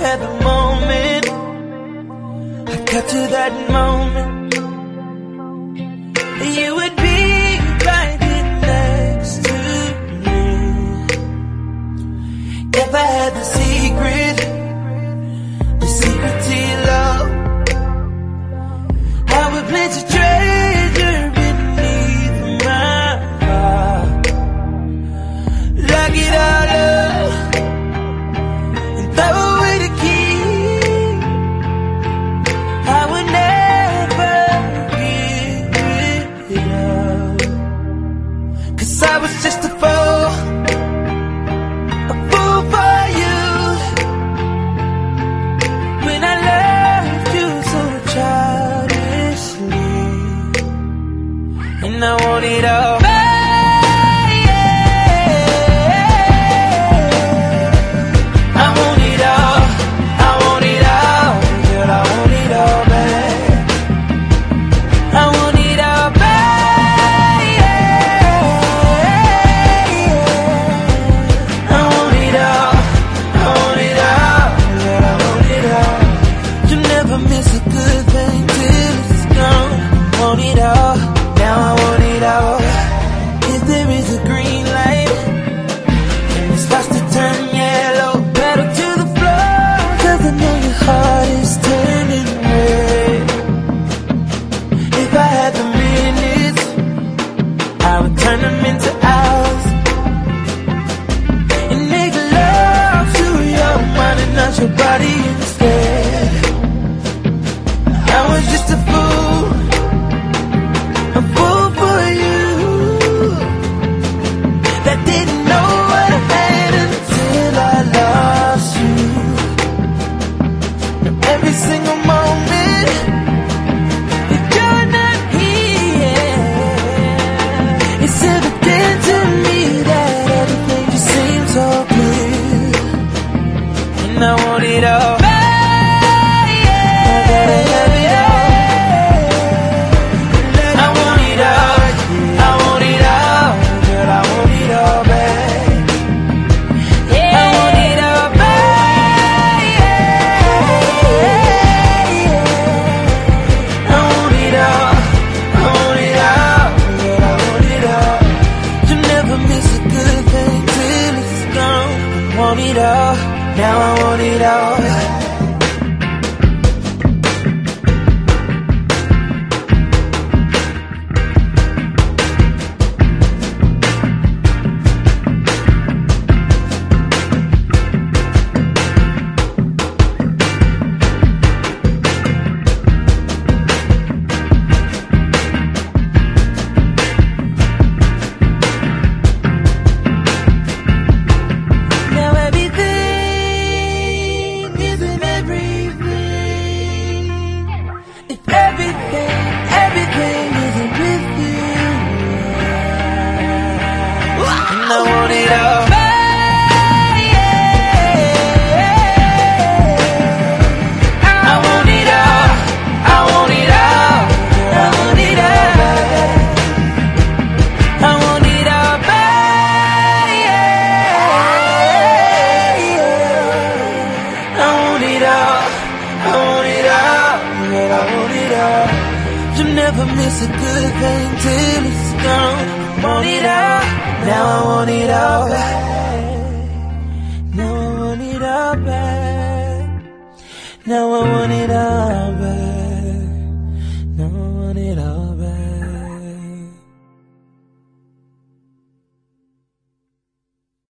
had the moment, I got to that moment, you would be right here next to me. If I had the secret to your love, I would plant a treasure beneath my heart, lock it all up and throw away the key. I would never give it up, 'cause I was just a fool for you, when I loved you so childishly, and I want it all. Turn them into hours and make love to your mind and not your body instead. I was just a fool for you, that didn't know what I had until I lost you. Now every single moment that you're not here, it's evident to me that everything just seems so clear, and I want it all. Want it all, now I want it all. Everything isn't with you, and I want it all. I want it all, I want it all, I want it all, I want it all, I want it all, I want it all, I want it all. You never miss a good thing till it's gone. Want it all, now I want it all back. Now I want it all back. Now I want it all.